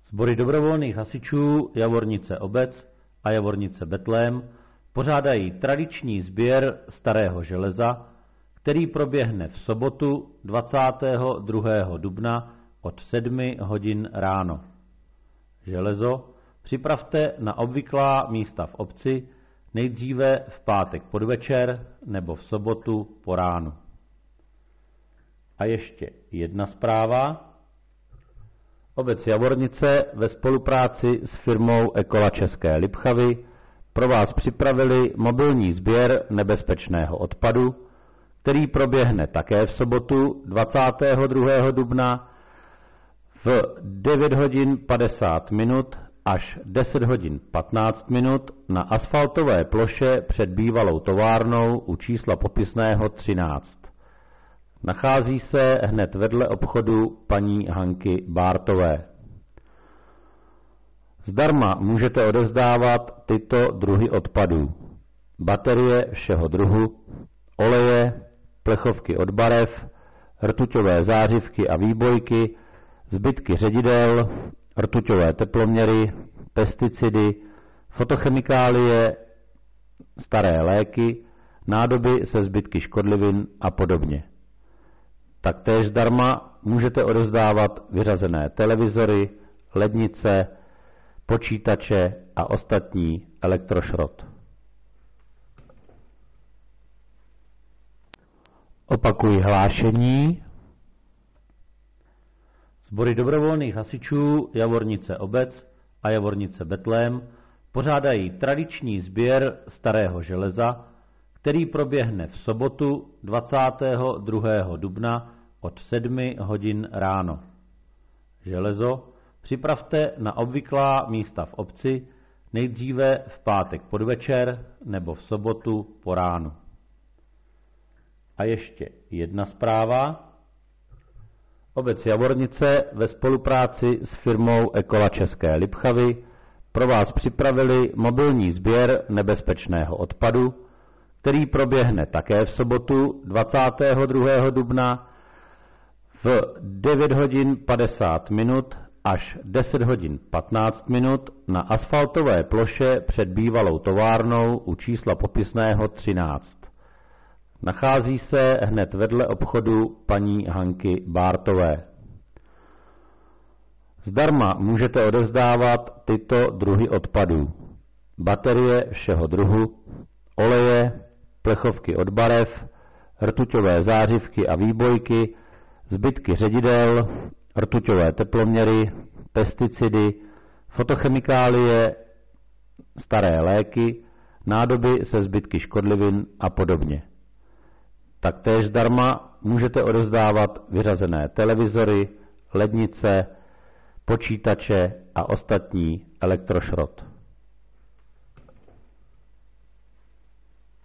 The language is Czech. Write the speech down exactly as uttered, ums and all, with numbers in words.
Sbory dobrovolných hasičů Javornice Obec a Javornice Betlém pořádají tradiční sběr starého železa, který proběhne v sobotu dvacátého druhého dubna od sedmi hodin ráno. Železo připravte na obvyklá místa v obci, nejdříve v pátek podvečer nebo v sobotu po ránu. A ještě jedna zpráva. Obec Javornice ve spolupráci s firmou Ekola České Lipchavy pro vás připravili mobilní sběr nebezpečného odpadu, který proběhne také v sobotu dvacátého druhého dubna v devět hodin padesát minut až deset hodin patnáct minut na asfaltové ploše před bývalou továrnou u čísla popisného třináct. Nachází se hned vedle obchodu paní Hanky Bártové. Zdarma můžete odevzdávat tyto druhy odpadů: baterie všeho druhu, oleje, plechovky od barev, rtuťové zářivky a výbojky, zbytky ředidel, rtuťové teploměry, pesticidy, fotochemikálie, staré léky, nádoby se zbytky škodlivin a podobně. Taktéž zdarma můžete odevzdávat vyřazené televizory, lednice, počítače a ostatní elektrošrot. Opakuji hlášení. Sbory dobrovolných hasičů Javornice Obec a Javornice Betlém pořádají tradiční sběr starého železa, který proběhne v sobotu dvacátého druhého dubna od sedmi hodin ráno. Železo připravte na obvyklá místa v obci, nejdříve v pátek podvečer nebo v sobotu po ránu. A ještě jedna zpráva. Obec Javornice ve spolupráci s firmou Ekola České Lipchavy pro vás připravili mobilní sběr nebezpečného odpadu, který proběhne také v sobotu dvacátého druhého dubna v devět hodin padesát minut až deset hodin patnáct minut na asfaltové ploše před bývalou továrnou u čísla popisného třináct. Nachází se hned vedle obchodu paní Hanky Bártové. Zdarma můžete odevzdávat tyto druhy odpadů: baterie všeho druhu, oleje, plechovky od barev, rtuťové zářivky a výbojky, zbytky ředidel, rtuťové teploměry, pesticidy, fotochemikálie, staré léky, nádoby se zbytky škodlivin a podobně. Taktéž zdarma můžete odevzdávat vyřazené televizory, lednice, počítače a ostatní elektrošrot.